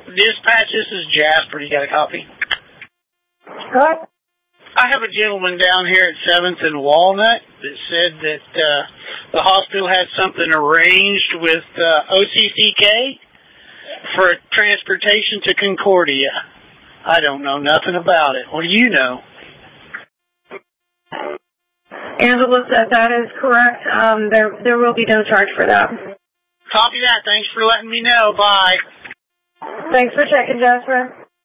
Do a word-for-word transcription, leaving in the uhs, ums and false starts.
Dispatch, this is Jasper. You got a copy? What? I have a gentleman down here at seventh and Walnut that said that uh, the hospital has something arranged with uh, O C C K for transportation to Concordia. I don't know nothing about it. What do you know? Angela said that is correct. Um, there there will be no charge for that. Copy that. Thanks for letting me know. Bye. Thanks for checking, Jasper.